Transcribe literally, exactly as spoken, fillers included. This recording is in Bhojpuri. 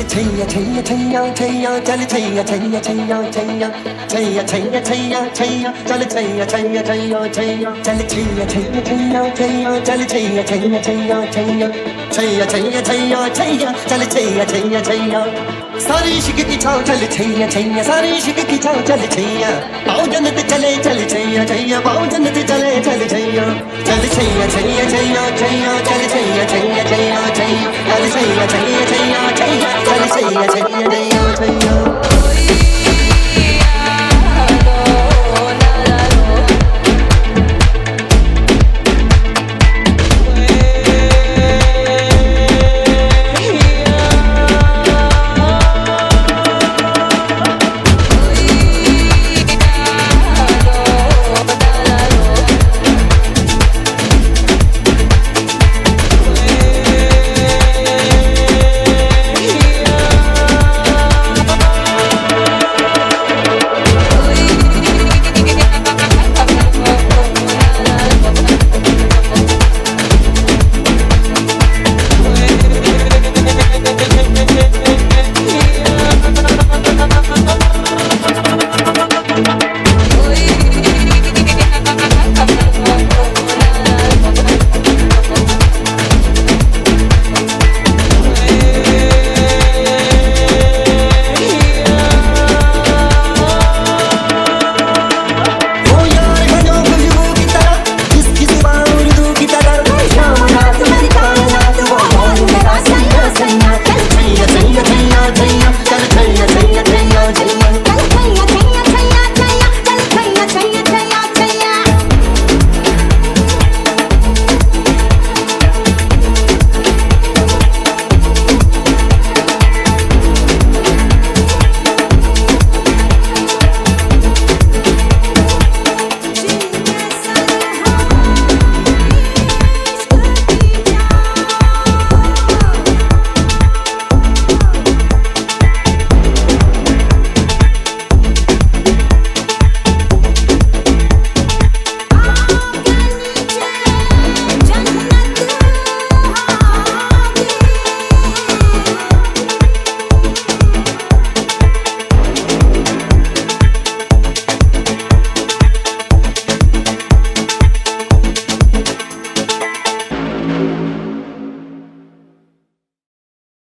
चल छैया छैया छैया छैया चल छैया छैया छैया छैया छैया छैया छैया छैया चल छैया छैया छैया छैया चल छैया छैया छैया छैया चल छैया छैया छैया छैया छैया छैया छैया छैया चल छैया छैया छैया सारी इश्क की छाव चल छैया छैया सारी इश्क की छाव चल छैया पाओ जन्नत चले चल छैया छैया पाओ जन्नत चले चल छैया चल छैया छैया छैया छैया चल छैया छैया छैया छैया चल छैया छैया छैया छैया चल छैया छैया